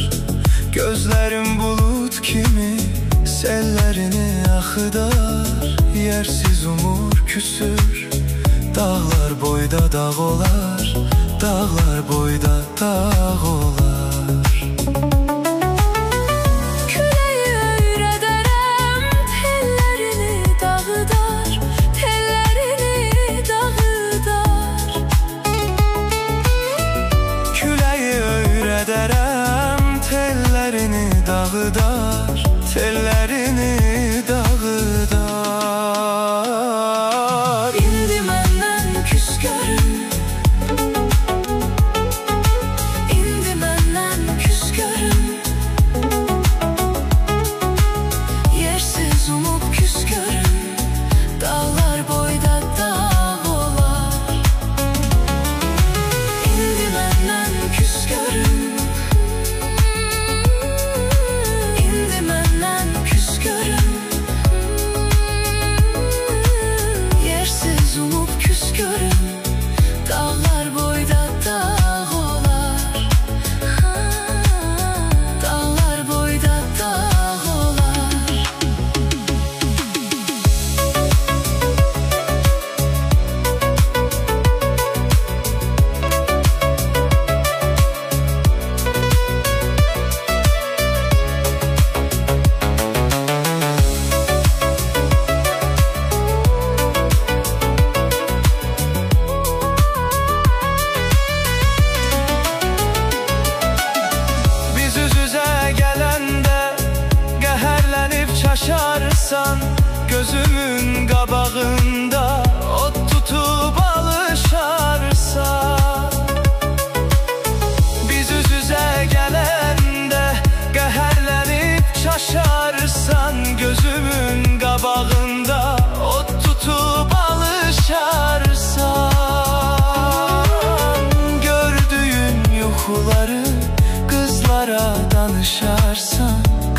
Gözlerim bulut kimi sellerini akıdar. Yersiz umur küsür, dağlar boyda dağ olar, dağlar boyda dağ olar. Küleyi öyrederem, tellerini dağıdar, tellerini dağıdar. Küleyi öyrederem, tellerini dağıdar, tellerini dağıdar. İndi məndən küskörüm, indi məndən küskörüm. Yersiz umub küskörüm, dağlar boyda dağ olar. İndi məndən küskörüm, indi məndən küskörüm. Yersiz umub küskörüm, dağlar boyda dağ olar. Dağlar boyda dağ olar. Biz üz-üzə gələndə qəhərlənib çaşarsan, gözümün qabağında od tutub alışarsan. Biz üz-üzə gələndə qəhərlənib çaşarsan, gözümün qabağında od tutub alışarsan. Gördüyün yuxuları qızlara danışarsan,